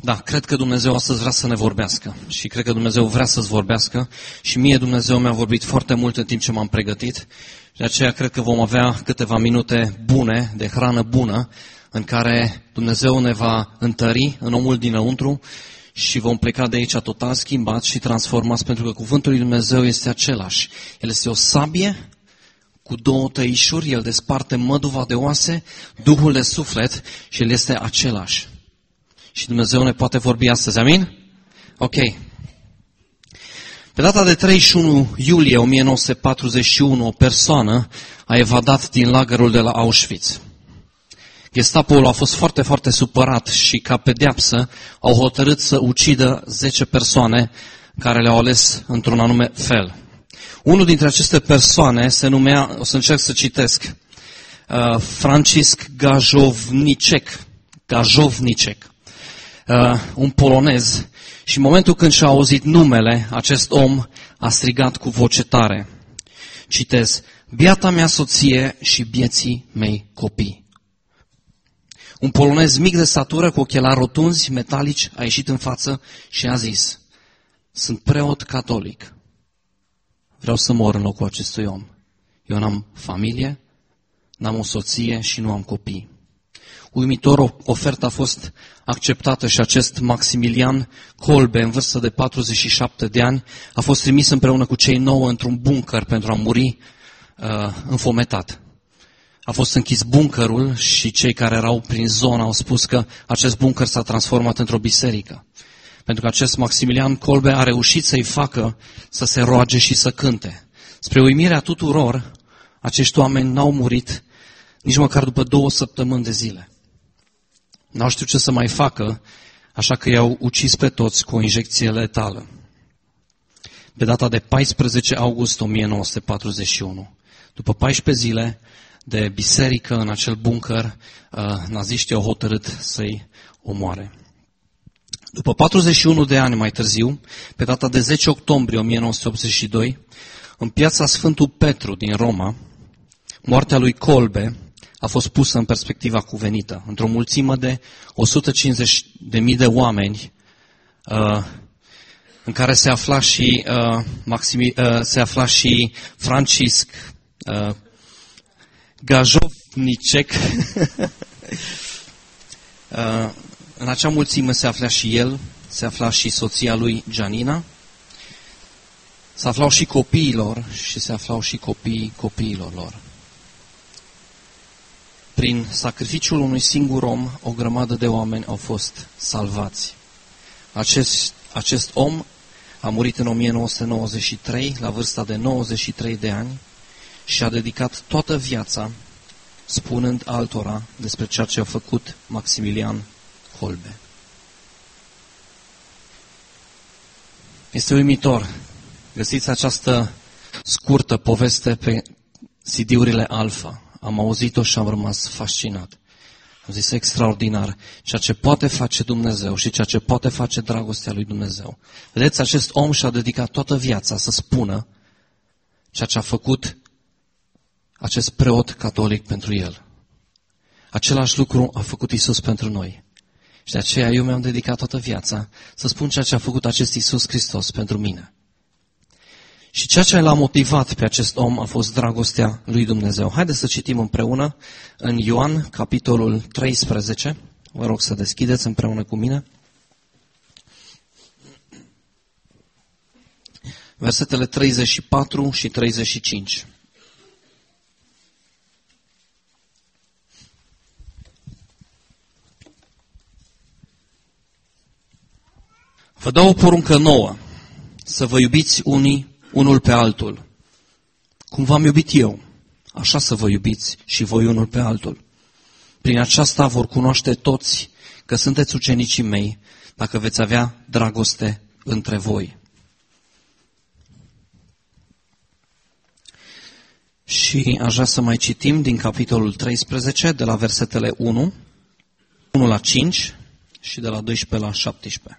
Da, cred că Dumnezeu astăzi vrea să ne vorbească și cred că Dumnezeu vrea să-ți vorbească și mie Dumnezeu mi-a vorbit foarte mult în timp ce m-am pregătit. De aceea cred că vom avea câteva minute bune, de hrană bună, în care Dumnezeu ne va întări în omul dinăuntru și vom pleca de aici total schimbați și transformați, pentru că cuvântul lui Dumnezeu este același. El este o sabie cu două tăișuri, el desparte măduva de oase, duhul de suflet și el este același. Și Dumnezeu ne poate vorbi astăzi, amin? Ok. Pe data de 31 iulie 1941, o persoană a evadat din lagărul de la Auschwitz. Gestapoul a fost foarte, foarte supărat și ca pedeapsă au hotărât să ucidă 10 persoane care le-au ales într-un anume fel. Unul dintre aceste persoane se numea, o să încerc să citesc, Franciszek Gajowniczek, un polonez, și în momentul când și-a auzit numele, acest om a strigat cu voce tare. Citez: biata mea soție și bieții mei copii. Un polonez mic de statură, cu ochelari rotunzi, metalici, a ieșit în față și a zis: sunt preot catolic. Vreau să mor în locul acestui om. Eu n-am familie, n-am o soție și nu am copii. Uimitor, oferta a fost acceptată și acest Maximilian Kolbe, în vârstă de 47 de ani, a fost trimis împreună cu cei 9 într-un bunker pentru a muri înfometat. A fost închis bunkerul și cei care erau prin zonă au spus că acest bunker s-a transformat într-o biserică. Pentru că acest Maximilian Kolbe a reușit să-i facă să se roage și să cânte. Spre uimirea tuturor, acești oameni n-au murit nici măcar după 2 săptămâni de zile. N-au știut ce să mai facă, așa că i-au ucis pe toți cu o injecție letală. Pe data de 14 august 1941, după 14 zile de biserică în acel bunker, naziștii au hotărât să-i omoare. După 41 de ani mai târziu, pe data de 10 octombrie 1982, în piața Sfântul Petru din Roma, moartea lui Kolbe a fost pusă în perspectiva cuvenită. Într-o mulțime de 150.000 de oameni, în care se afla și Franciszek Gajowniczek. În acea mulțime se afla și el, se afla și soția lui Janina, se aflau și copiilor și se aflau și copiilor lor. Prin sacrificiul unui singur om, o grămadă de oameni au fost salvați. Acest om a murit în 1993, la vârsta de 93 de ani, și a dedicat toată viața spunând altora despre ceea ce a făcut Maximilian Kolbe. Este uimitor. Găsiți această scurtă poveste pe CD-urile Alpha. Am auzit-o și am rămas fascinat. Am zis: extraordinar ceea ce poate face Dumnezeu și ceea ce poate face dragostea lui Dumnezeu. Vedeți, acest om și-a dedicat toată viața să spună ceea ce a făcut acest preot catolic pentru el. Același lucru a făcut Iisus pentru noi. Și de aceea eu mi-am dedicat toată viața să spun ceea ce a făcut acest Iisus Hristos pentru mine. Și ceea ce l-a motivat pe acest om a fost dragostea lui Dumnezeu. Haideți să citim împreună în Ioan, capitolul 13. Vă rog să deschideți împreună cu mine. Versetele 34 și 35. Vă dau o poruncă nouă, să vă iubiți unul pe altul. Cum v-am iubit eu, așa să vă iubiți și voi unul pe altul. Prin aceasta vor cunoaște toți că sunteți ucenicii mei, dacă veți avea dragoste între voi. Și aș vrea să mai citim din capitolul 13, de la versetele 1 la 5 și de la 12 la 17.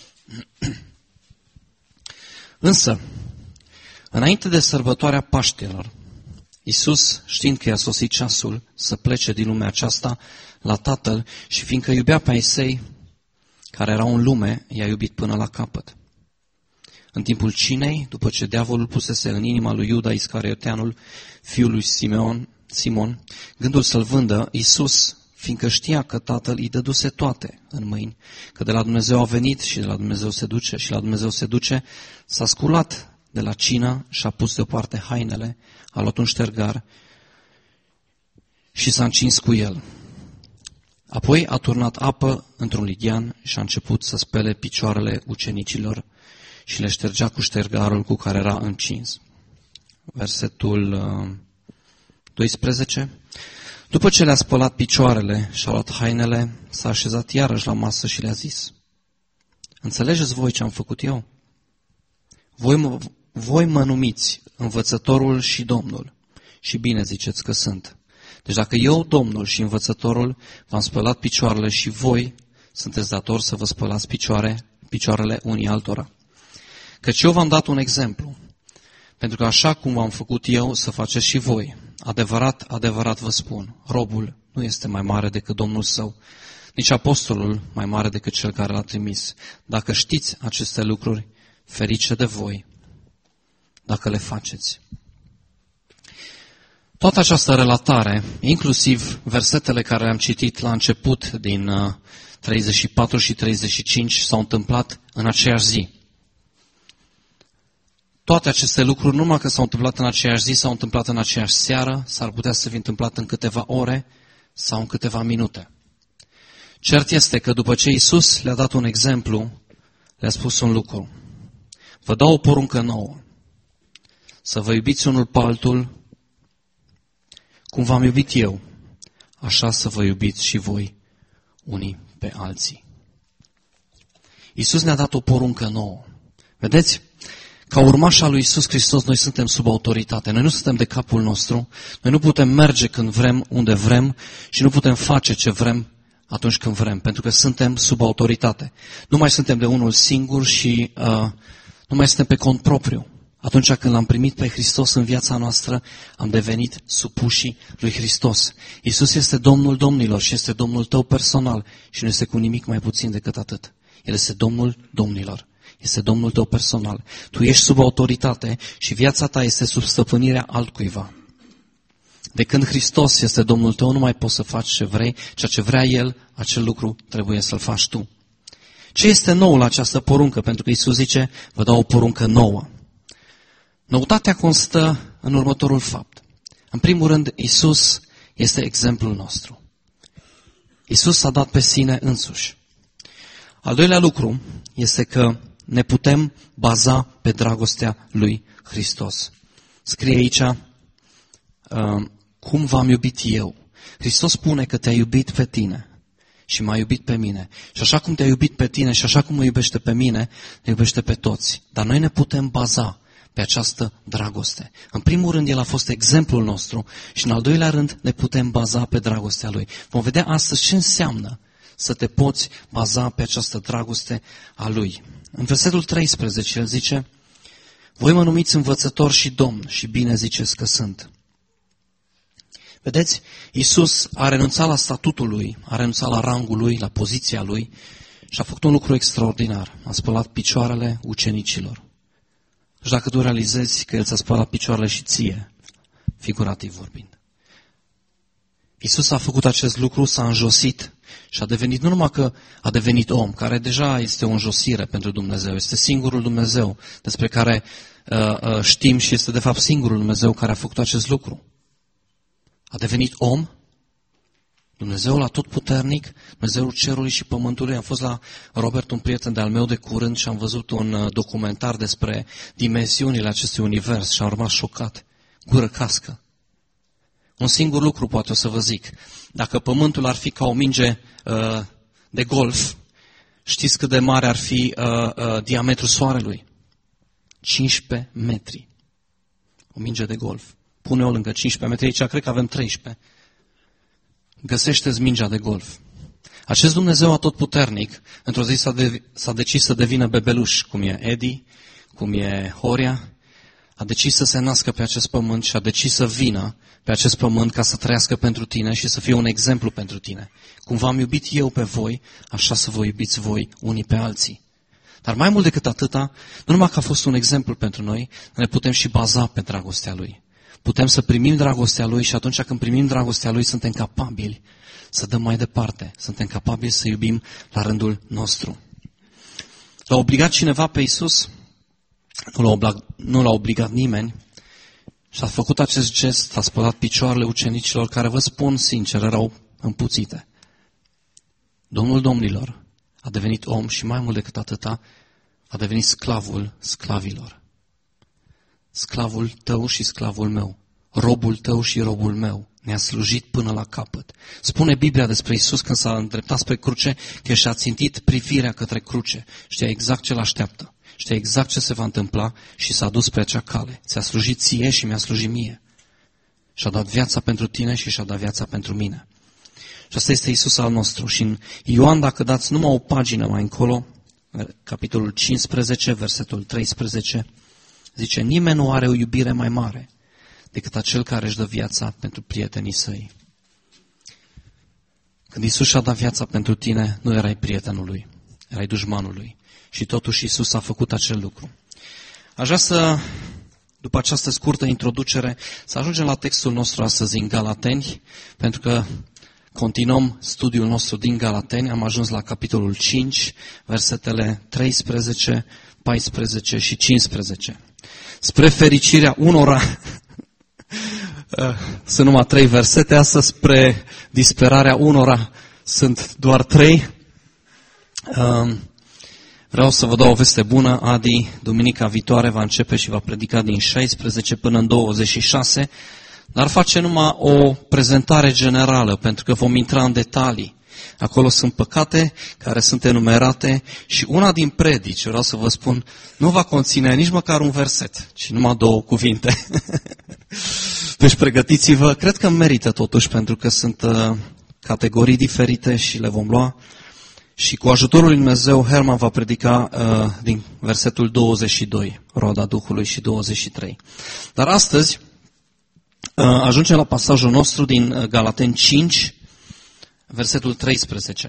Însă, înainte de sărbătoarea Paștelor, Iisus, știind că i-a sosit ceasul să plece din lumea aceasta la Tatăl și fiindcă iubea pe ai săi, care erau în lume, i-a iubit până la capăt. În timpul cinei, după ce diavolul pusese în inima lui Iuda Iscarioteanul, fiul lui Simon, gândul să-l vândă, Iisus, fiindcă știa că Tatăl îi dăduse toate în mâini, că de la Dumnezeu a venit și de la Dumnezeu se duce și la Dumnezeu se duce, s-a sculat de la cină și a pus deoparte hainele, a luat un ștergar și s-a încins cu el. Apoi a turnat apă într-un lighean și a început să spele picioarele ucenicilor și le ștergea cu ștergarul cu care era încins. Versetul 12. După ce le-a spălat picioarele și a luat hainele, s-a așezat iarăși la masă și le-a zis: înțelegeți voi ce am făcut eu? Voi mă numiți învățătorul și Domnul și bine ziceți că sunt. Deci dacă eu, Domnul și învățătorul, v-am spălat picioarele și voi sunteți datori să vă spălați picioarele unii altora. Căci eu v-am dat un exemplu, pentru că așa cum v-am făcut eu, să faceți și voi. Adevărat, adevărat vă spun, robul nu este mai mare decât Domnul său, nici apostolul mai mare decât cel care l-a trimis. Dacă știți aceste lucruri, ferice de voi, dacă le faceți. Toată această relatare, inclusiv versetele care le-am citit la început din 34 și 35, s-au întâmplat în aceeași zi. Toate aceste lucruri, nu numai că s-au întâmplat în aceeași zi, s-au întâmplat în aceeași seară, s-ar putea să fi întâmplat în câteva ore sau în câteva minute. Cert este că după ce Iisus le-a dat un exemplu, le-a spus un lucru. Vă dau o poruncă nouă, să vă iubiți unul pe altul, cum v-am iubit eu, așa să vă iubiți și voi unii pe alții. Iisus ne-a dat o poruncă nouă. Vedeți? Ca urmași al lui Iisus Hristos, noi suntem sub autoritate. Noi nu suntem de capul nostru. Noi nu putem merge când vrem, unde vrem și nu putem face ce vrem atunci când vrem, pentru că suntem sub autoritate. Nu mai suntem de unul singur și nu mai suntem pe cont propriu. Atunci când l-am primit pe Hristos în viața noastră, am devenit supușii lui Hristos. Iisus este Domnul domnilor și este Domnul tău personal și nu este cu nimic mai puțin decât atât. El este Domnul domnilor. Este Domnul tău personal. Tu ești sub autoritate și viața ta este sub stăpânirea altcuiva. De când Hristos este Domnul tău, nu mai poți să faci ce vrei, ceea ce vrea El, acel lucru trebuie să-l faci tu. Ce este nou la această poruncă? Pentru că Iisus zice, vă dau o poruncă nouă. Noutatea constă în următorul fapt. În primul rând, Iisus este exemplul nostru. Iisus s-a dat pe sine însuși. Al doilea lucru este că ne putem baza pe dragostea lui Hristos. Scrie aici, cum v-am iubit eu. Hristos spune că te-a iubit pe tine și m-a iubit pe mine. Și așa cum te-a iubit pe tine și așa cum mă iubește pe mine, ne iubește pe toți. Dar noi ne putem baza pe această dragoste. În primul rând, El a fost exemplul nostru și în al doilea rând ne putem baza pe dragostea Lui. Vom vedea astăzi ce înseamnă să te poți baza pe această dragoste a Lui. În versetul 13, El zice, voi mă numiți învățător și Domn și bine ziceți că sunt. Vedeți, Iisus a renunțat la statutul Lui, a renunțat la rangul Lui, la poziția Lui și a făcut un lucru extraordinar. A spălat picioarele ucenicilor. Și dacă tu realizezi că El ți-a spălat picioarele și ție, figurativ vorbind. Iisus a făcut acest lucru, s-a înjosit și a devenit, nu numai că a devenit om, care deja este o înjosire pentru Dumnezeu, este singurul Dumnezeu despre care știm și este de fapt singurul Dumnezeu care a făcut acest lucru. A devenit om, Dumnezeul atotputernic, Dumnezeul cerului și pământului. Am fost la Robert, un prieten de-al meu de curând și am văzut un documentar despre dimensiunile acestui univers și am rămas șocat, gură cască. Un singur lucru poate o să vă zic. Dacă pământul ar fi ca o minge de golf, știți cât de mare ar fi diametrul soarelui? 15 metri. O minge de golf. Pune-o lângă 15 metri, aici cred că avem 13. Găsește-ți mingea de golf. Acest Dumnezeu atotputernic, într-o zi s-a decis să devină bebeluș, cum e Edi, cum e Horia. a decis să se nască pe acest pământ și a decis să vină pe acest pământ ca să trăiască pentru tine și să fie un exemplu pentru tine. Cum v-am iubit eu pe voi, așa să vă iubiți voi unii pe alții. Dar mai mult decât atâta, nu numai că a fost un exemplu pentru noi, ne putem și baza pe dragostea Lui. Putem să primim dragostea Lui și atunci când primim dragostea Lui suntem capabili să dăm mai departe. Suntem capabili să iubim la rândul nostru. L-a obligat cineva pe Iisus? Nu l-a obligat nimeni. Și a făcut acest gest, a spălat picioarele ucenicilor care, vă spun sincer, erau împuțite. Domnul domnilor a devenit om și mai mult decât atâta, a devenit sclavul sclavilor. Sclavul tău și sclavul meu, robul tău și robul meu, ne-a slujit până la capăt. Spune Biblia despre Iisus când s-a îndreptat spre cruce, că și-a țintit privirea către cruce. Știa exact ce l-așteaptă, știa exact ce se va întâmpla și s-a dus pe acea cale. Ți-a slujit ție și mi-a slujit mie. Și-a dat viața pentru tine și și-a dat viața pentru mine. Și asta este Iisus al nostru. Și în Ioan, dacă dați numai o pagină mai încolo, capitolul 15, versetul 13, zice, nimeni nu are o iubire mai mare decât acel care își dă viața pentru prietenii săi. Când Iisus și-a dat viața pentru tine, nu erai prietenul Lui, erai dușmanul Lui. Și totuși Iisus a făcut acel lucru. Aș vrea să, după această scurtă introducere, să ajungem la textul nostru astăzi în Galateni, pentru că continuăm studiul nostru din Galateni. Am ajuns la capitolul 5, versetele 13, 14 și 15. Spre fericirea unora, sunt numai 3 versete, astăzi spre disperarea unora sunt doar 3. Vreau să vă dau o veste bună. Adi, duminica viitoare, va începe și va predica din 16 până în 26, dar face numai o prezentare generală, pentru că vom intra în detalii. Acolo sunt păcate care sunt enumerate și una din predici, vreau să vă spun, nu va conține nici măcar un verset, ci numai 2 cuvinte. Deci pregătiți-vă, cred că merită totuși, pentru că sunt categorii diferite și le vom lua. Și cu ajutorul lui Dumnezeu, Herman va predica din versetul 22, roada Duhului, și 23. Dar astăzi ajungem la pasajul nostru din Galateni 5, versetul 13.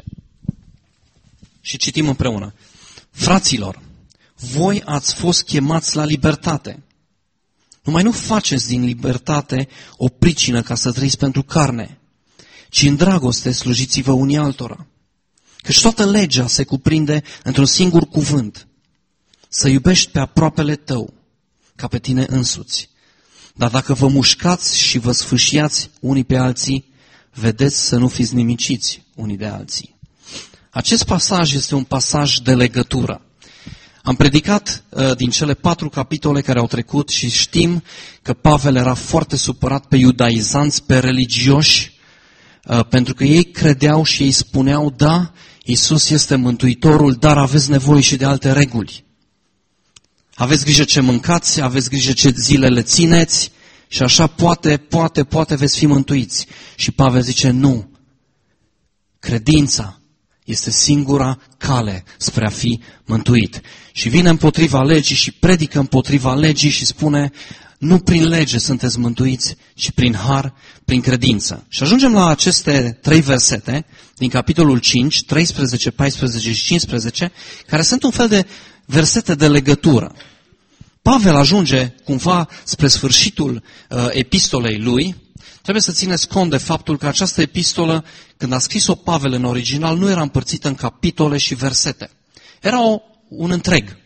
Și citim împreună. Fraților, voi ați fost chemați la libertate. Numai nu faceți din libertate o pricină ca să trăiți pentru carne, ci în dragoste slujiți-vă unii altora. Căci toată legea se cuprinde într-un singur cuvânt. Să iubești pe aproapele tău, ca pe tine însuți. Dar dacă vă mușcați și vă sfâșiați unii pe alții, vedeți să nu fiți nimiciți unii de alții. Acest pasaj este un pasaj de legătură. Am predicat din cele 4 capitole care au trecut și știm că Pavel era foarte supărat pe iudaizanți, pe religioși, pentru că ei credeau și ei spuneau, da, Iisus este Mântuitorul, dar aveți nevoie și de alte reguli. Aveți grijă ce mâncați, aveți grijă ce zile le țineți și așa poate veți fi mântuiți. Și Pavel zice, nu, credința este singura cale spre a fi mântuit. Și vine împotriva legii și predică împotriva legii și spune, nu prin lege sunteți mântuiți, ci prin har, prin credință. Și ajungem la aceste 3 versete din capitolul 5, 13, 14 și 15, care sunt un fel de versete de legătură. Pavel ajunge cumva spre sfârșitul epistolei lui. Trebuie să țineți cont de faptul că această epistolă, când a scris-o Pavel în original, nu era împărțită în capitole și versete. Era un întreg.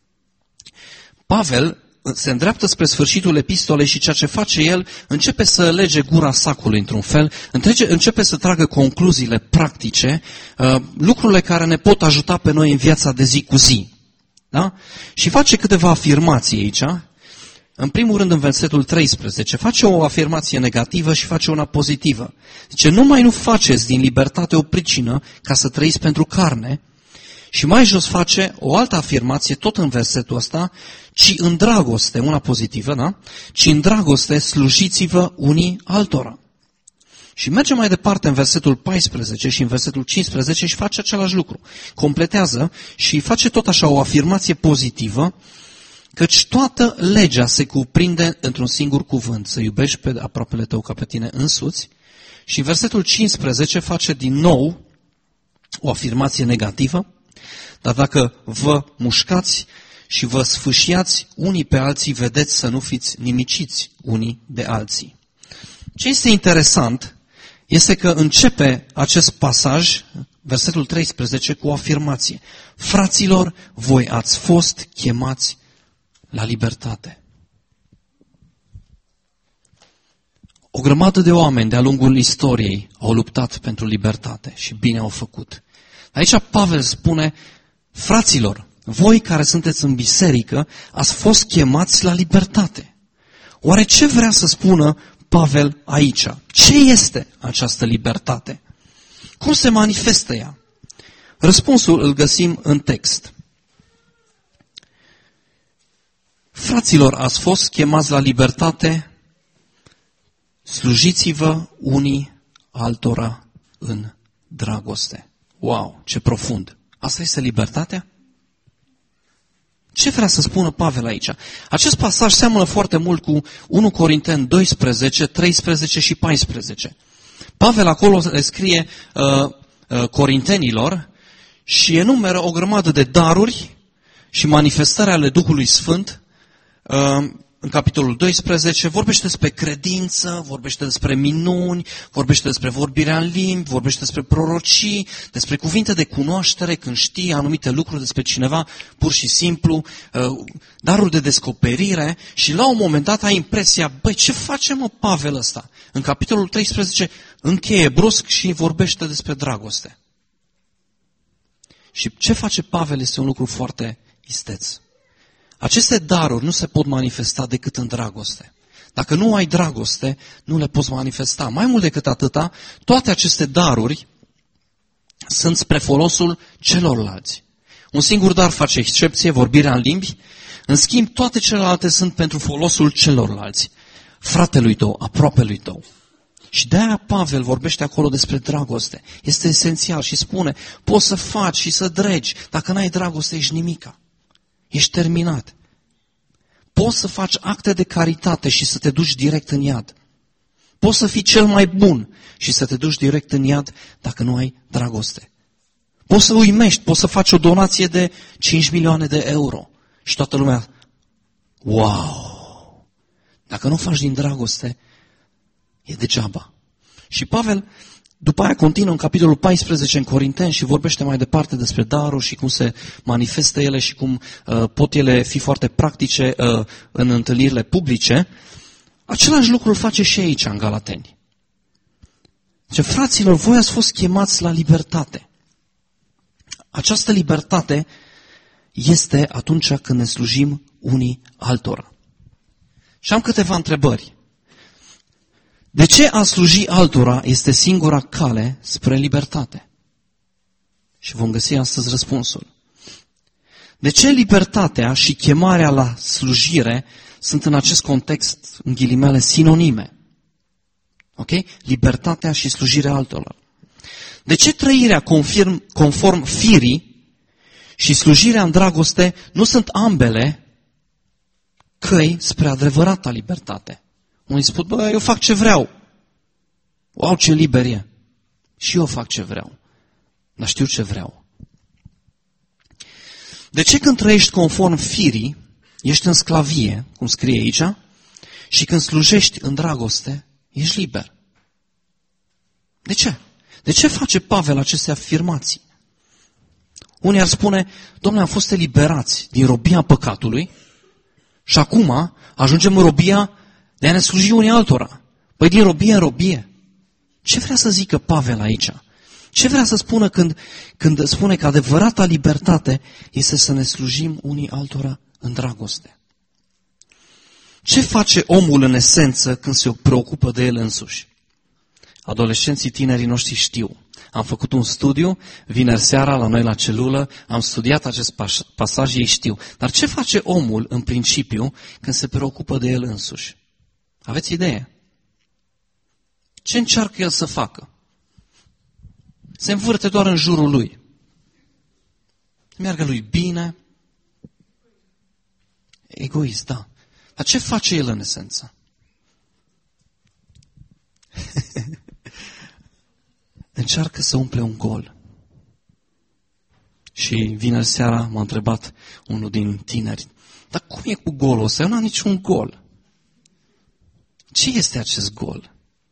Pavel se îndreaptă spre sfârșitul epistolei și ceea ce face el, începe să lege gura sacului într-un fel, începe să tragă concluziile practice, lucrurile care ne pot ajuta pe noi în viața de zi cu zi. Da? Și face câteva afirmații aici. În primul rând, în versetul 13, face o afirmație negativă și face una pozitivă. Zice, numai nu faceți din libertate o pricină ca să trăiți pentru carne. Și mai jos face o altă afirmație, tot în versetul ăsta, ci în dragoste, una pozitivă, da? Ci în dragoste slujiți-vă unii altora. Și merge mai departe în versetul 14 și în versetul 15 și face același lucru. Completează și face tot așa o afirmație pozitivă, Căci toată legea se cuprinde într-un singur cuvânt, să iubești pe aproapele tău ca pe tine însuți. Și versetul 15 face din nou o afirmație negativă, dar dacă vă mușcați și vă sfâșiați unii pe alții, vedeți să nu fiți nimiciți unii de alții. Ce este interesant este că începe acest pasaj, versetul 13, cu o afirmație. Fraților, voi ați fost chemați la libertate. O grămadă de oameni de-a lungul istoriei au luptat pentru libertate și bine au făcut. Aici Pavel spune, fraților, voi care sunteți în biserică, ați fost chemați la libertate. Oare ce vrea să spună Pavel aici? Ce este această libertate? Cum se manifestă ea? Răspunsul îl găsim în text. Fraților, ați fost chemați la libertate, slujiți-vă unii altora în dragoste. Wow, ce profund! Asta este libertatea? Ce vrea să spună Pavel aici? Acest pasaj seamănă foarte mult cu 1 Corinteni 12, 13 și 14. Pavel acolo le scrie corintenilor și enumeră o grămadă de daruri și manifestări ale Duhului Sfânt. În capitolul 12 vorbește despre credință, vorbește despre minuni, vorbește despre vorbirea în limbi, vorbește despre prorocii, despre cuvinte de cunoaștere când știi anumite lucruri despre cineva, pur și simplu, daruri de descoperire și la un moment dat ai impresia, băi, ce face mă Pavel ăsta? În capitolul 13 încheie brusc și vorbește despre dragoste. Și ce face Pavel este un lucru foarte isteț. Aceste daruri nu se pot manifesta decât în dragoste. Dacă nu ai dragoste, nu le poți manifesta. Mai mult decât atâta, toate aceste daruri sunt spre folosul celorlalți. Un singur dar face excepție, vorbirea în limbi, în schimb toate celelalte sunt pentru folosul celorlalți. Fratelui tău, aproapelui tău. Și de-aia Pavel vorbește acolo despre dragoste. Este esențial și spune, poți să faci și să dregi, dacă n-ai dragoste ești nimica. Ești terminat. Poți să faci acte de caritate și să te duci direct în iad. Poți să fii cel mai bun și să te duci direct în iad dacă nu ai dragoste. Poți să uimești, poți să faci o donație de 5 milioane de euro și toată lumea, wow! Dacă nu faci din dragoste, e degeaba. Și Pavel după aia continuă în capitolul 14 în Corinteni și vorbește mai departe despre daruri și cum se manifestă ele și cum pot ele fi foarte practice în întâlnirile publice. Același lucru îl face și aici în Galateni. Ce fraților, voi ați fost chemați la libertate. Această libertate este atunci când ne slujim unii altora. Și am câteva întrebări. De ce a sluji altora este singura cale spre libertate? Și vom găsi astăzi răspunsul. De ce libertatea și chemarea la slujire sunt în acest context, în ghilimele, sinonime? Ok? Libertatea și slujirea altora. De ce trăirea conform firii și slujirea în dragoste nu sunt ambele căi spre adevărata libertate? Unii spun, bă, eu fac ce vreau. Wow, ce liber e. Și eu fac ce vreau. Dar știu ce vreau. De ce când trăiești conform firii, ești în sclavie, cum scrie aici, și când slujești în dragoste, ești liber? De ce? De ce face Pavel aceste afirmații? Unii ar spune, Dom'le, am fost eliberați din robia păcatului și acum ajungem în robia de a ne sluji unii altora. Păi din robie în robie. Ce vrea să zică Pavel aici? Ce vrea să spună când spune că adevărata libertate este să ne slujim unii altora în dragoste? Ce face omul în esență când se preocupă de el însuși? Adolescenții, tinerii noștri știu. Am făcut un studiu, vineri seara la noi la celulă, am studiat acest pasaj, ei știu. Dar ce face omul în principiu când se preocupă de el însuși? Aveți idee? Ce încearcă el să facă? Se învârte doar în jurul lui. Meargă lui bine. egoist, da. Dar ce face el în esență? Încearcă să umple un gol. Și vineri seara m-a întrebat unul din tineri, dar cum e cu golul ăsta? Eu n-am niciun gol. Ce este acest gol?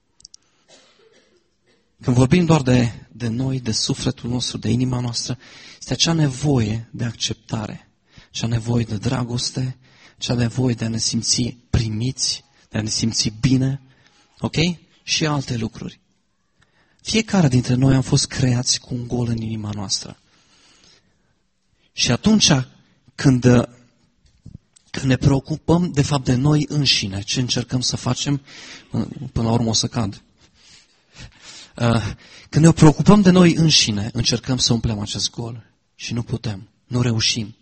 Când vorbim doar de noi, de sufletul nostru, de inima noastră, este acea nevoie de acceptare, acea nevoie de dragoste, acea nevoie de a ne simți primiți, de a ne simți bine, ok? Și alte lucruri. Fiecare dintre noi am fost creați cu un gol în inima noastră. Și atunci când ne preocupăm de fapt de noi înșine, ce încercăm să facem, până la urmă o să cad. Când ne preocupăm de noi înșine, încercăm să umplem acest gol și nu putem, nu reușim.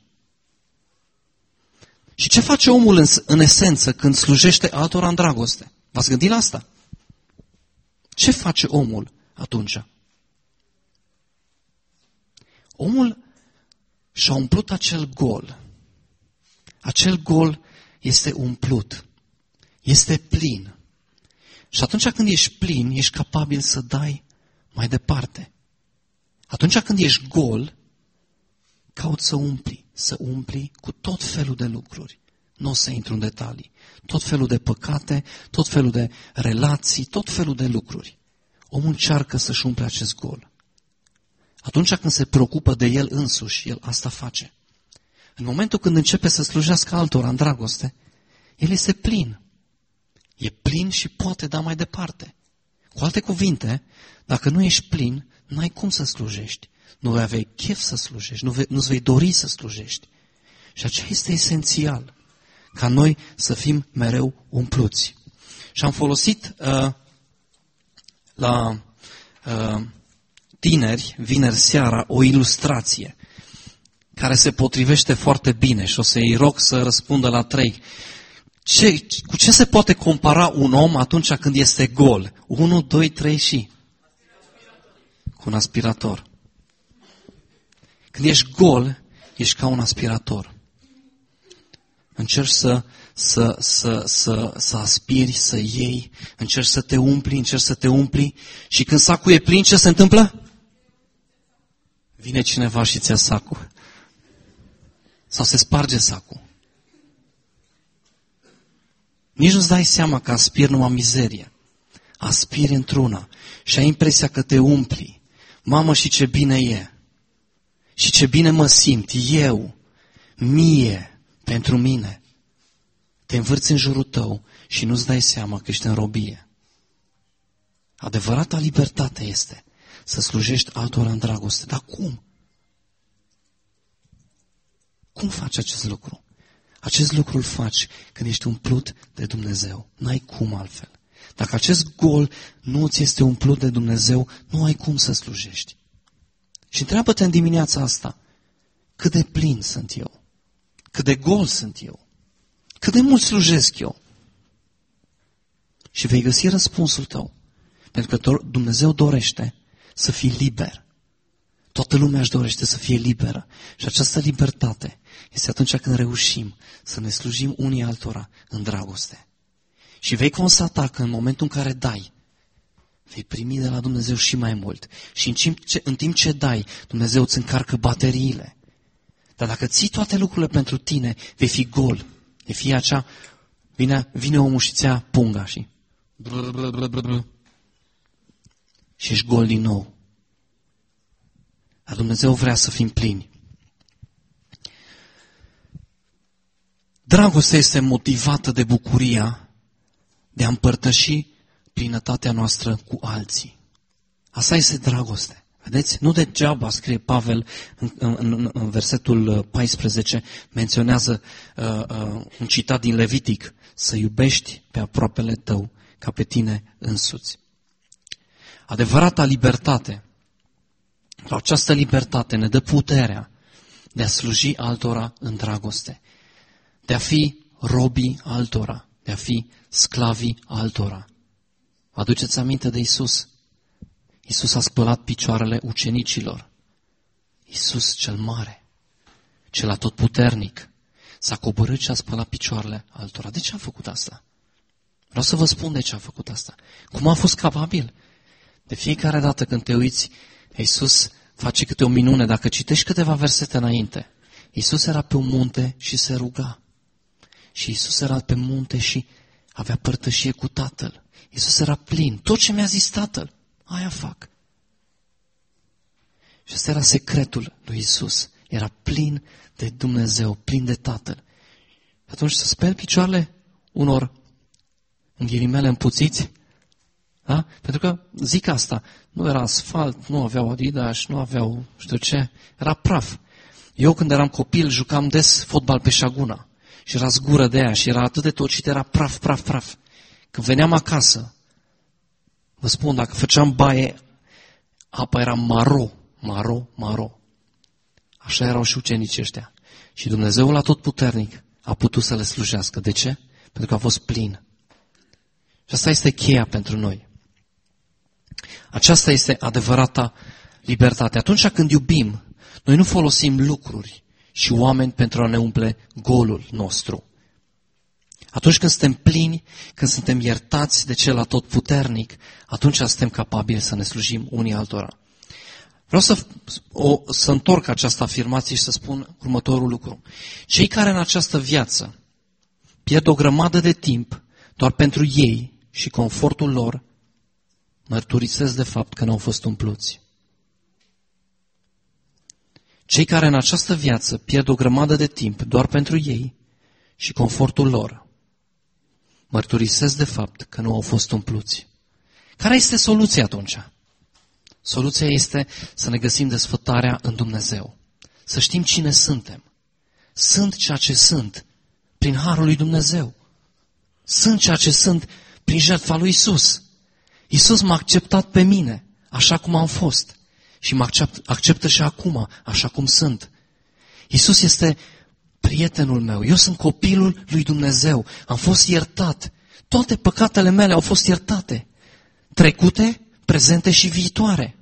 Și ce face omul în esență când slujește altora în dragoste? V-ați gândit la asta? Ce face omul atunci? Omul și-a umplut acel gol. Acel gol este umplut. Este plin. Și atunci când ești plin, ești capabil să dai mai departe. Atunci când ești gol, cauți să umpli cu tot felul de lucruri. Nu o să intru în detalii. Tot felul de păcate, tot felul de relații, tot felul de lucruri. Omul încearcă să-și umple acest gol. Atunci când se preocupă de el însuși, el asta face. În momentul când începe să slujească altora în dragoste, el este plin. E plin și poate da mai departe. Cu alte cuvinte, dacă nu ești plin, n-ai cum să slujești. Nu vei avea chef să slujești, nu-ți vei dori să slujești. Și aceea este esențial, ca noi să fim mereu umpluți. Și am folosit la tineri, vineri seara, o ilustrație care se potrivește foarte bine și o să-i rog să răspundă la 3. Cu ce se poate compara un om atunci când este gol? 1, 2, 3 și? Cu un aspirator. Când ești gol, ești ca un aspirator. Încerci să aspiri, să iei, încerci să te umpli și când sacul e plin, ce se întâmplă? Vine cineva și ți-a sacul. Sau se sparge sacul. Nici nu-ți dai seama că aspiri numai mizerie. Aspiri într-una și ai impresia că te umpli. Mamă, și ce bine e. Și ce bine mă simt eu, mie, pentru mine. Te învârți în jurul tău și nu-ți dai seama că ești în robie. Adevărata libertate este să slujești altora în dragoste. Dar cum? Cum faci acest lucru? Acest lucru îl faci când ești umplut de Dumnezeu. N-ai cum altfel. Dacă acest gol nu ți este umplut de Dumnezeu, nu ai cum să slujești. Și întreabă-te în dimineața asta, cât de plin sunt eu? Cât de gol sunt eu? Cât de mult slujesc eu? Și vei găsi răspunsul tău. Pentru că Dumnezeu dorește să fii liber. Toată lumea își dorește să fie liberă. Și această libertate este atunci când reușim să ne slujim unii altora în dragoste. Și vei constata că în momentul în care dai, vei primi de la Dumnezeu și mai mult. Și în timp ce dai, Dumnezeu îți încarcă bateriile. Dar dacă ții toate lucrurile pentru tine, vei fi gol. Vei fi acea, vine omul și ți-a punga și și ești gol din nou. Dar Dumnezeu vrea să fim plini. Dragostea este motivată de bucuria de a împărtăși plinătatea noastră cu alții. Asta este dragoste. Vedeți? Nu degeaba scrie Pavel în versetul 14, menționează un citat din Levitic, să iubești pe aproapele tău ca pe tine însuți. Adevărata libertate, sau această libertate ne dă puterea de a sluji altora în dragoste, de a fi robii altora, de a fi sclavii altora. Vă aduceți aminte de Iisus? Iisus a spălat picioarele ucenicilor. Iisus cel mare, cel atotputernic, S-a coborât și a spălat picioarele altora. De ce a făcut asta? Vreau să vă spun de ce a făcut asta. Cum a fost capabil? De fiecare dată când te uiți, Iisus face câte o minune. Dacă citești câteva versete înainte, Iisus era pe un munte și se ruga. Și Iisus era pe munte și avea părtășie cu Tatăl. Iisus era plin. Tot ce mi-a zis Tatăl, aia fac. Și ăsta era secretul lui Iisus. Era plin de Dumnezeu, plin de Tatăl. Atunci să speli picioarele unor, în ghilimele, împuțiți? Da? Pentru că, zic asta, nu era asfalt, nu aveau Adidas, nu aveau știu ce, era praf. Eu când eram copil jucam des fotbal pe șaguna și era zgură de aia și era atât de tocit, era praf, praf, praf. Când veneam acasă, vă spun, dacă făceam baie, apa era maro, maro, maro. Așa erau și ucenicii ăștia. Și Dumnezeul Atotputernic a putut să le slujească. De ce? Pentru că a fost plin. Și asta este cheia pentru noi. Aceasta este adevărata libertate. Atunci când iubim, noi nu folosim lucruri și oameni pentru a ne umple golul nostru. Atunci când suntem plini, când suntem iertați de cel Atotputernic, atunci suntem capabili să ne slujim unii altora. Vreau să întorc această afirmație și să spun următorul lucru. Cei care în această viață pierd o grămadă de timp doar pentru ei și confortul lor, mărturisesc de fapt că nu au fost umpluți. Cei care în această viață pierd o grămadă de timp doar pentru ei și confortul lor, mărturisesc de fapt că nu au fost umpluți. Care este soluția atunci? Soluția este să ne găsim desfătarea în Dumnezeu. Să știm cine suntem. Sunt ceea ce sunt prin harul lui Dumnezeu. Sunt ceea ce sunt prin jertfa lui Iisus. Iisus m-a acceptat pe mine, așa cum am fost. Și mă acceptă și acum, așa cum sunt. Iisus este prietenul meu. Eu sunt copilul lui Dumnezeu. Am fost iertat. Toate păcatele mele au fost iertate. Trecute, prezente și viitoare.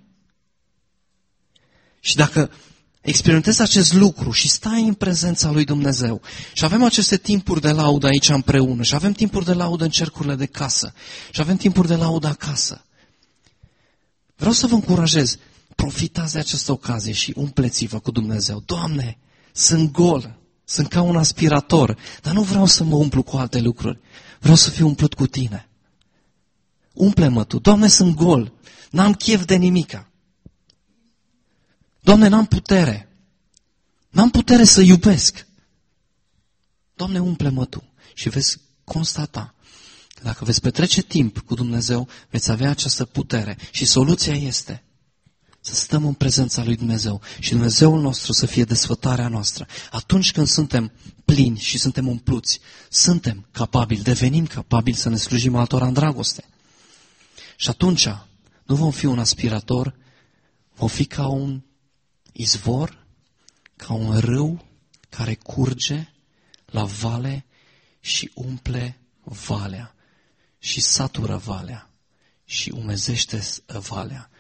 Și dacă experimentezi acest lucru și stai în prezența lui Dumnezeu și avem aceste timpuri de laudă aici împreună și avem timpuri de laudă în cercurile de casă și avem timpuri de laudă acasă, vreau să vă încurajez, profitați de această ocazie și umpleți-vă cu Dumnezeu. Doamne, sunt gol, sunt ca un aspirator, dar nu vreau să mă umplu cu alte lucruri, vreau să fiu umplut cu Tine. Umple-mă Tu, Doamne, sunt gol, n-am chef de nimica. Doamne, n-am putere să iubesc. Doamne, umple-mă Tu și veți constata că dacă veți petrece timp cu Dumnezeu, veți avea această putere și soluția este să stăm în prezența lui Dumnezeu și Dumnezeul nostru să fie desfătarea noastră. Atunci când suntem plini și suntem umpluți, suntem capabili, devenim capabili să ne slujim altora în dragoste. Și atunci nu vom fi un aspirator, vom fi ca un izvor, ca un râu care curge la vale și umple valea și satură valea și umezește valea.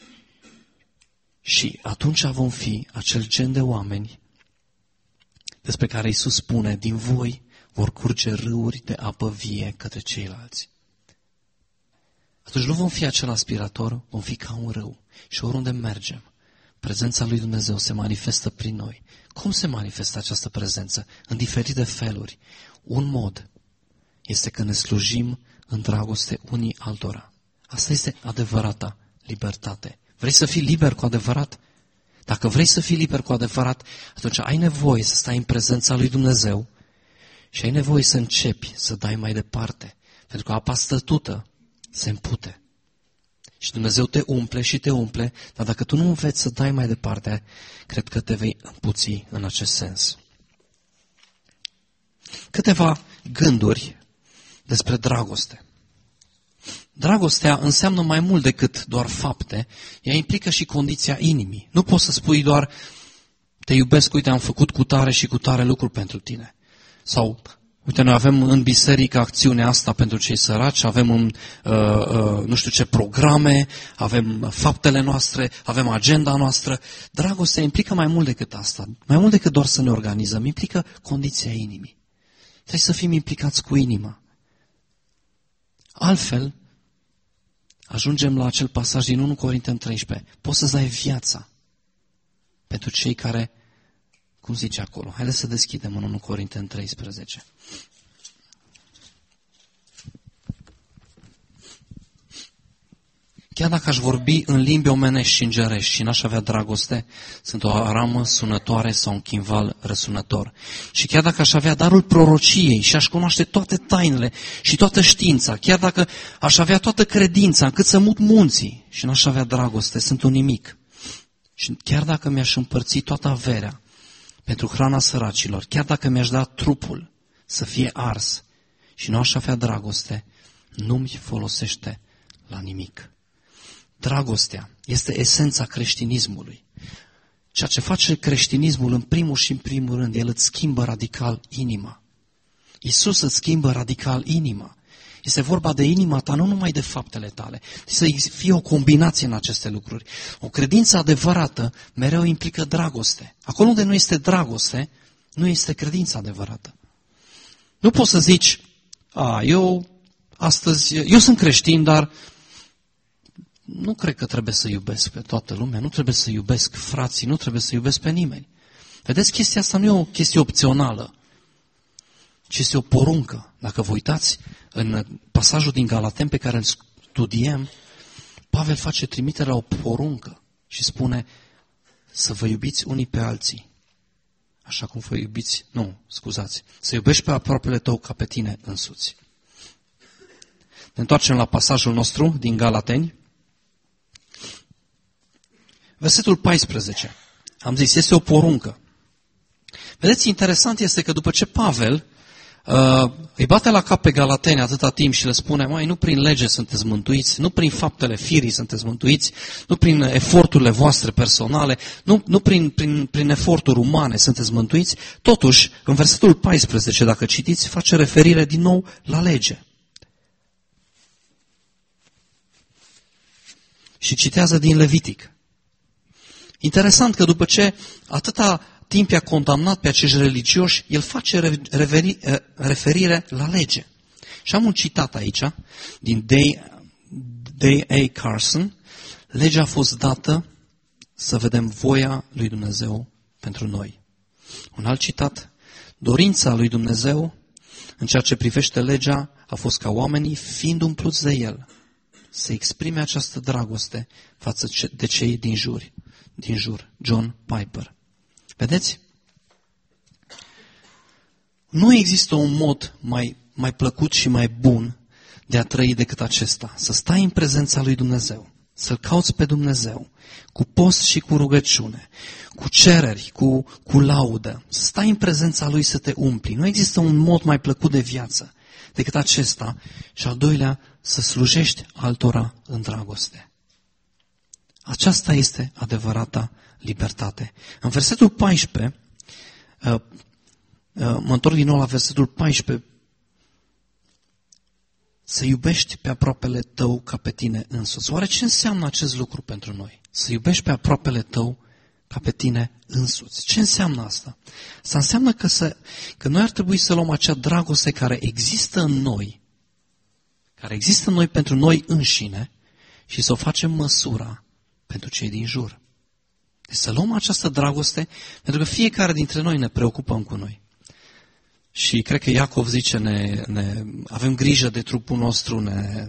Și atunci vom fi acel gen de oameni despre care Iisus spune, din voi vor curge râuri de apă vie către ceilalți. Atunci nu vom fi acel aspirator, vom fi ca un râu. Și oriunde mergem, prezența lui Dumnezeu se manifestă prin noi. Cum se manifestă această prezență? În diferite feluri. Un mod este că ne slujim în dragoste unii altora. Asta este adevărata libertate. Vrei să fii liber cu adevărat? Dacă vrei să fii liber cu adevărat, atunci ai nevoie să stai în prezența lui Dumnezeu și ai nevoie să începi să dai mai departe. Pentru că apa stătută se împute. Și Dumnezeu te umple și te umple, dar dacă tu nu înveți să dai mai departe, cred că te vei împuți în acest sens. Câteva gânduri despre dragoste. Dragostea înseamnă mai mult decât doar fapte, ea implică și condiția inimii. Nu poți să spui doar, te iubesc, uite, am făcut cu tare și cu tare lucruri pentru tine. Sau Uite, noi avem în biserică acțiunea asta pentru cei săraci, avem nu știu ce programe, avem faptele noastre, avem agenda noastră. Dragostea implică mai mult decât asta, mai mult decât doar să ne organizăm, implică condiția inimii. Trebuie să fim implicați cu inima. Altfel, ajungem la acel pasaj din 1 Corinteni 13. Poți să-ți dai viața pentru cei care, cum zice acolo, haideți să deschidem în 1 Corinteni 13. Chiar dacă aș vorbi în limbi omenești și îngerești și n-aș avea dragoste, sunt o aramă sunătoare sau un chimval răsunător. Și chiar dacă aș avea darul prorociei și aș cunoaște toate tainele și toată știința, chiar dacă aș avea toată credința încât să mut munții și n-aș avea dragoste, sunt un nimic. Și chiar dacă mi-aș împărți toată averea pentru hrana săracilor, chiar dacă mi-aș da trupul să fie ars și nu aș avea dragoste, nu-mi folosește la nimic. Dragostea este esența creștinismului. Ceea ce face creștinismul în primul și în primul rând, el îți schimbă radical inima. Iisus îți schimbă radical inima. Este vorba de inima ta, nu numai de faptele tale. Trebuie să fie o combinație în aceste lucruri. O credință adevărată mereu implică dragoste. Acolo unde nu este dragoste, nu este credință adevărată. Nu poți să zici, eu sunt creștin, dar nu cred că trebuie să iubesc pe toată lumea, nu trebuie să iubesc frații, nu trebuie să iubesc pe nimeni. Vedeți, chestia asta nu e o chestie opțională, ci este o poruncă. Dacă vă uitați în pasajul din Galaten pe care îl studiem, Pavel face trimitere la o poruncă și spune să vă iubiți unii pe alții. Așa cum vă iubiți, să iubești pe aproapele tău ca pe tine însuți. Ne întoarcem la pasajul nostru din Galateni. Versetul 14. Am zis, este o poruncă. Vedeți, interesant este că după ce Pavel îi bate la cap pe Galateni atâta timp și le spune, nu prin lege sunteți mântuiți, nu prin faptele firii sunteți mântuiți, nu prin eforturile voastre personale, nu prin eforturi umane sunteți mântuiți, totuși, în versetul 14, dacă citiți, face referire din nou la lege. Și citează din Levitic. Interesant că după ce atâta timp i-a condamnat pe acești religioși, el face referire la lege. Și am un citat aici, din Day A. Carson. Legea a fost dată să vedem voia lui Dumnezeu pentru noi. Un alt citat, dorința lui Dumnezeu în ceea ce privește legea a fost ca oamenii, fiind umpluți de el, să exprime această dragoste față de cei din jur. John Piper. Vedeți? Nu există un mod mai plăcut și mai bun de a trăi decât acesta. Să stai în prezența lui Dumnezeu, să-L cauți pe Dumnezeu, cu post și cu rugăciune, cu cereri, cu laudă, să stai în prezența Lui să te umpli. Nu există un mod mai plăcut de viață decât acesta. Și al doilea, să slujești altora în dragoste. Aceasta este adevărata libertate. În versetul 14, mă întorc din nou la versetul 14, să iubești pe aproapele tău ca pe tine însuți. Oare ce înseamnă acest lucru pentru noi? Să iubești pe aproapele tău ca pe tine însuți. Ce înseamnă asta? Asta înseamnă că noi ar trebui să luăm acea dragoste care există în noi, pentru noi înșine și să o facem măsura pentru cei din jur. Deci să luăm această dragoste, pentru că fiecare dintre noi ne preocupăm cu noi. Și cred că Iacov zice, avem grijă de trupul nostru,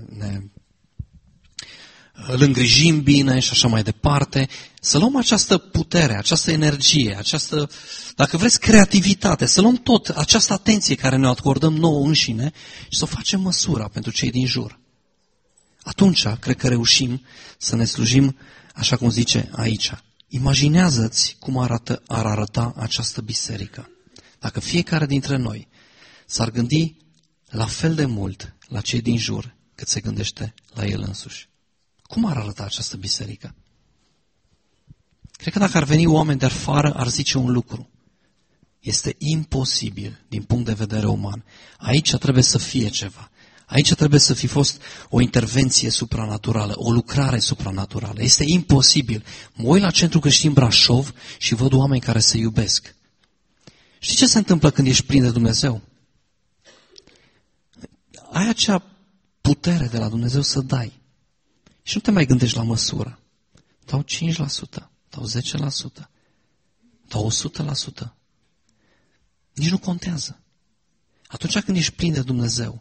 îl îngrijim bine și așa mai departe. Să luăm această putere, această energie, această, dacă vreți, creativitate, să luăm tot această atenție care ne acordăm nouă înșine și să o facem măsura pentru cei din jur. Atunci, cred că reușim să ne slujim, așa cum zice aici. Imaginează-ți cum ar arăta această biserică. Dacă fiecare dintre noi s-ar gândi la fel de mult la cei din jur cât se gândește la el însuși. Cum ar arăta această biserică? Cred că dacă ar veni oameni de afară, ar zice un lucru. Este imposibil din punct de vedere uman. Aici trebuie să fie ceva. Aici trebuie să fi fost o intervenție supranaturală, o lucrare supranaturală. Este imposibil. Mă uit la Centrul Creștin Brașov și văd oameni care se iubesc. Știi ce se întâmplă când ești plin de Dumnezeu? Ai acea putere de la Dumnezeu să dai. Și nu te mai gândești la măsură. Dau 5%, dau 10%, dau 100%. Nici nu contează. Atunci când ești plin de Dumnezeu,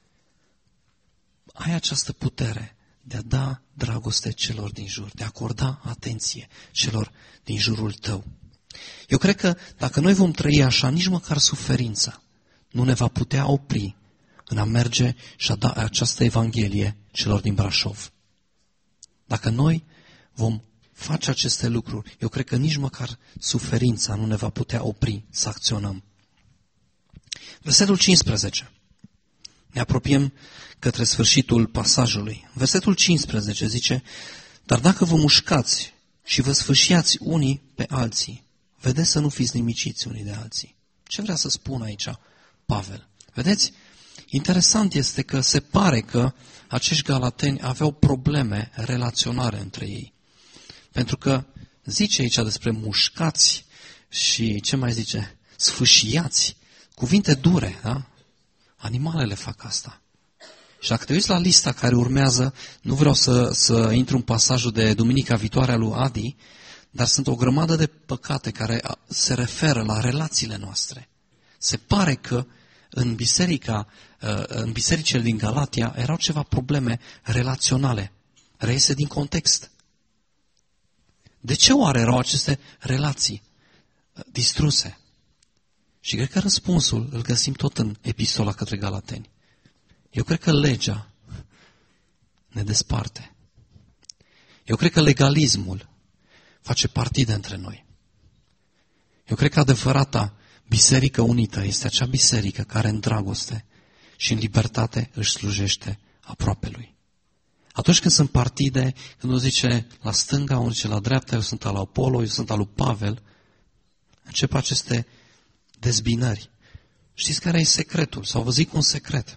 ai această putere de a da dragoste celor din jur, de a acorda atenție celor din jurul tău. Eu cred că dacă noi vom trăi așa, nici măcar suferința nu ne va putea opri în a merge și a da această Evanghelie celor din Brașov. Dacă noi vom face aceste lucruri, eu cred că nici măcar suferința nu ne va putea opri să acționăm. Versetul 15. Ne apropiem către sfârșitul pasajului. Versetul 15 zice: dar dacă vă mușcați și vă sfâșiați unii pe alții, vedeți să nu fiți nimiciți unii de alții. Ce vrea să spun aici Pavel? Vedeți? Interesant este că se pare că acești galateni aveau probleme relaționare între ei. Pentru că zice aici despre mușcați și ce mai zice? Sfâșiați. Cuvinte dure, da? Animalele fac asta. Și dacă te uiți la lista care urmează, nu vreau să intru în pasajul de duminica viitoare a lui Adi, dar sunt o grămadă de păcate care se referă la relațiile noastre. Se pare că în bisericile din Galatia erau ceva probleme relaționale. Reiese din context. De ce oare erau aceste relații distruse? Și cred că răspunsul îl găsim tot în epistola către Galateni. Eu cred că legea ne desparte. Eu cred că legalismul face partide între noi. Eu cred că adevărata biserică unită este acea biserică care în dragoste și în libertate își slujește aproapelui. Atunci când sunt partide, când unul zice la stânga, unul zice la dreapta, eu sunt al lui Apollo, eu sunt al lui Pavel, încep aceste dezbinări. Știți care e secretul? Sau vă zic un secret.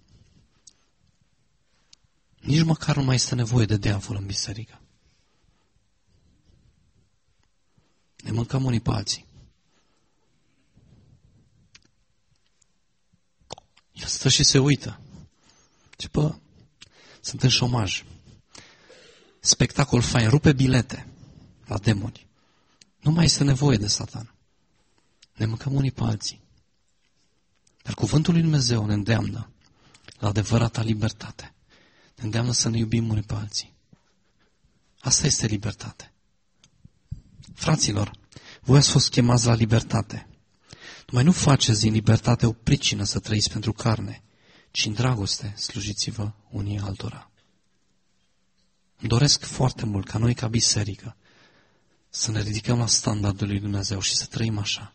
Nici măcar nu mai este nevoie de diavol în biserică. Ne mâncăm unii pe alții. El stă și se uită. Și sunt în șomaj. Spectacol fain, rupe bilete la demoni. Nu mai este nevoie de Satan. Ne mâncăm unii pe alții. Dar cuvântul lui Dumnezeu ne îndeamnă la adevărata libertate. Ne îndeamnă să ne iubim unii pe alții. Asta este libertate. Fraților, voi ați fost chemați la libertate. Numai nu faceți din libertate o pricină să trăiți pentru carne, ci în dragoste slujiți-vă unii altora. Îmi doresc foarte mult ca noi, ca biserică, să ne ridicăm la standardul lui Dumnezeu și să trăim așa.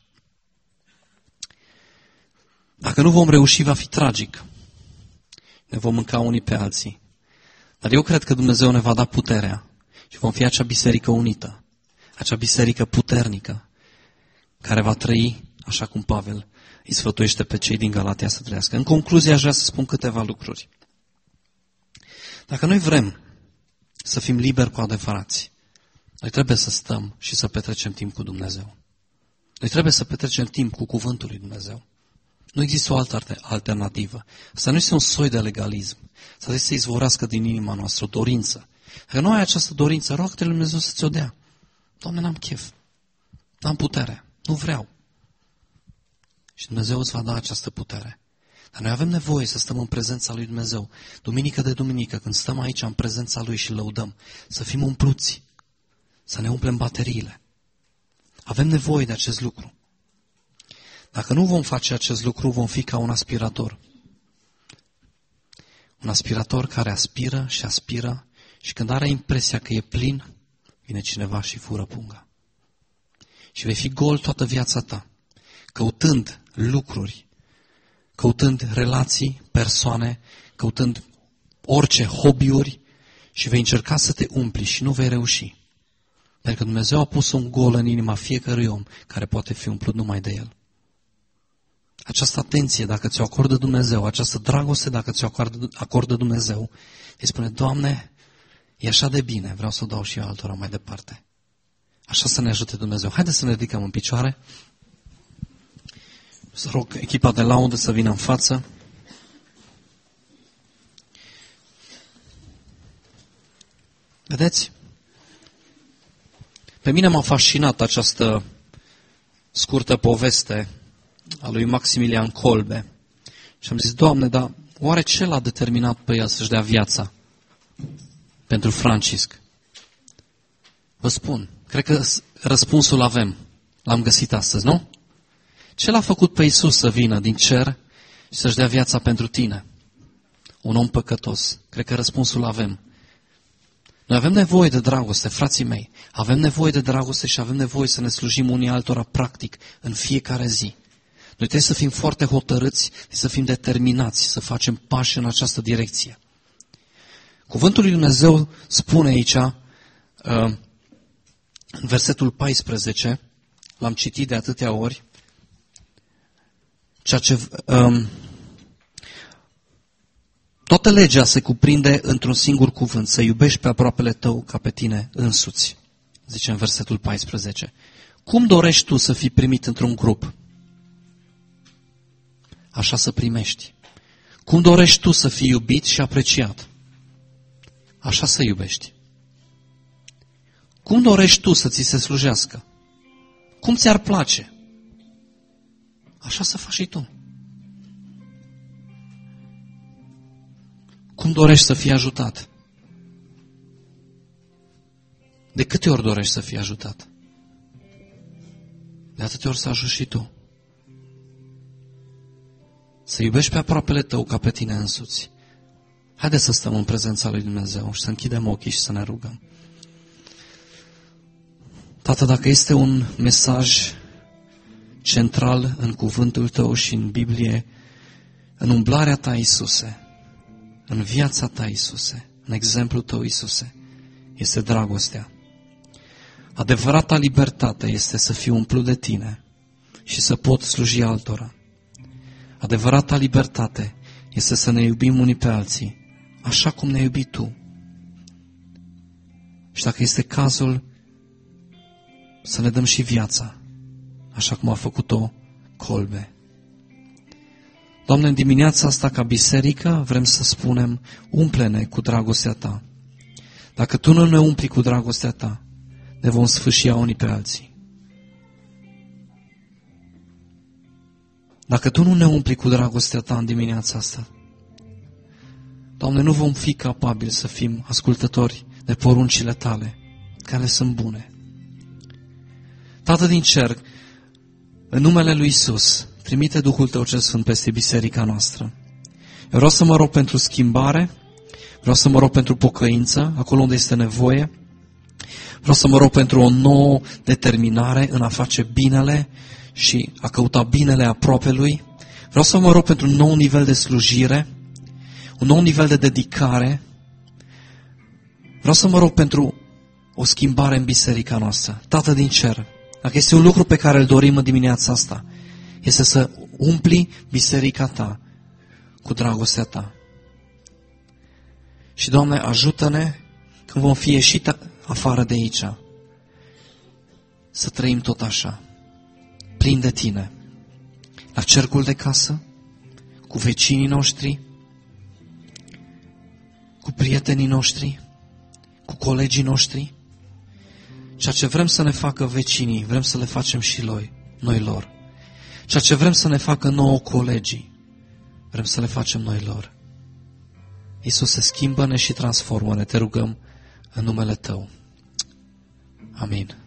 Dacă nu vom reuși, va fi tragic. Ne vom mânca unii pe alții. Dar eu cred că Dumnezeu ne va da puterea și vom fi acea biserică unită, acea biserică puternică, care va trăi așa cum Pavel îi sfătuiește pe cei din Galatia să trăiască. În concluzie, aș vrea să spun câteva lucruri. Dacă noi vrem să fim liberi cu adevărați, noi trebuie să stăm și să petrecem timp cu Dumnezeu. Noi trebuie să petrecem timp cu cuvântul lui Dumnezeu. Nu există o altă alternativă. Asta nu este un soi de legalism. Asta trebuie să izvorească din inima noastră o dorință. Dacă nu ai această dorință, roagă-te lui Dumnezeu să ți-o dea. Doamne, n-am chef. N-am putere. Nu vreau. Și Dumnezeu îți va da această putere. Dar noi avem nevoie să stăm în prezența lui Dumnezeu. Duminică de duminică, când stăm aici în prezența lui și lăudăm, să fim umpluți. Să ne umplem bateriile. Avem nevoie de acest lucru. Dacă nu vom face acest lucru, vom fi ca un aspirator. Un aspirator care aspiră și aspiră și când are impresia că e plin, vine cineva și fură punga. Și vei fi gol toată viața ta, căutând lucruri, căutând relații, persoane, căutând orice hobby-uri și vei încerca să te umpli și nu vei reuși. Pentru că Dumnezeu a pus un gol în inima fiecărui om care poate fi umplut numai de el. această atenție, dacă ți-o acordă Dumnezeu, această dragoste, dacă ți-o acordă Dumnezeu, îi spune, Doamne, e așa de bine, vreau să o dau și eu altora mai departe. Așa să ne ajute Dumnezeu. Haideți să ne ridicăm în picioare. Să rog echipa de laudă să vină în față. Vedeți? Pe mine m-a fascinat această scurtă poveste a lui Maximilian Kolbe. Și am zis, Doamne, dar oare ce l-a determinat pe el să-și dea viața pentru Francisc? Vă spun, cred că răspunsul avem. L-am găsit astăzi, nu? Ce l-a făcut pe Iisus să vină din cer și să-și dea viața pentru tine? Un om păcătos. Cred că răspunsul avem. Noi avem nevoie de dragoste, frații mei. Avem nevoie de dragoste și avem nevoie să ne slujim unii altora practic în fiecare zi. Noi trebuie să fim foarte hotărâți, să fim determinați, să facem pași în această direcție. Cuvântul lui Dumnezeu spune aici, în versetul 14, l-am citit de atâtea ori, ceea ce toată legea se cuprinde într-un singur cuvânt, să iubești pe aproapele tău ca pe tine însuți, zice în versetul 14. Cum dorești tu să fii primit într-un grup? Așa să primești. Cum dorești tu să fii iubit și apreciat? Așa să iubești. Cum dorești tu să ți se slujească? Cum ți-ar place? Așa să faci și tu. Cum dorești să fii ajutat? De câte ori dorești să fii ajutat? De atâtea ori să ajuți și tu. Să iubești pe aproapele tău ca pe tine însuți. Haideți să stăm în prezența lui Dumnezeu și să închidem ochii și să ne rugăm. Tată, dacă este un mesaj central în cuvântul tău și în Biblie, în umblarea ta, Iisuse, în viața ta, Iisuse, în exemplul tău, Iisuse, este dragostea. Adevărata libertate este să fiu umplut de tine și să pot sluji altora. Adevărata libertate este să ne iubim unii pe alții, așa cum ne-ai iubit tu. Și dacă este cazul, să ne dăm și viața, așa cum a făcut-o Kolbe. Doamne, în dimineața asta, ca biserică, vrem să spunem, umple-ne cu dragostea ta. Dacă tu nu ne umpli cu dragostea ta, ne vom sfâșia unii pe alții. Dacă tu nu ne umpli cu dragostea ta în dimineața asta, Doamne, nu vom fi capabili să fim ascultători de poruncile tale, care sunt bune. Tată din cer, în numele lui Iisus, trimite Duhul Tău cel Sfânt peste biserica noastră. Eu vreau să mă rog pentru schimbare, vreau să mă rog pentru pocăință, acolo unde este nevoie. Vreau să mă rog pentru o nouă determinare în a face binele și a căuta binele aproapelui. Vreau să mă rog pentru un nou nivel de slujire, un nou nivel de dedicare. Vreau să mă rog pentru o schimbare în biserica noastră. Tată din cer, dacă este un lucru pe care îl dorim în dimineața asta, este să umpli biserica ta cu dragostea ta. Și, Doamne, ajută-ne când vom fi ieșit afară de aici, să trăim tot așa, plin de tine, la cercul de casă, cu vecinii noștri, cu prietenii noștri, cu colegii noștri. Ceea ce vrem să ne facă vecinii, vrem să le facem și noi lor. Ceea ce vrem să ne facă nouă colegii, vrem să le facem noi lor. Iisuse, schimbă-ne și transformă-ne, te rugăm în numele Tău. Amin.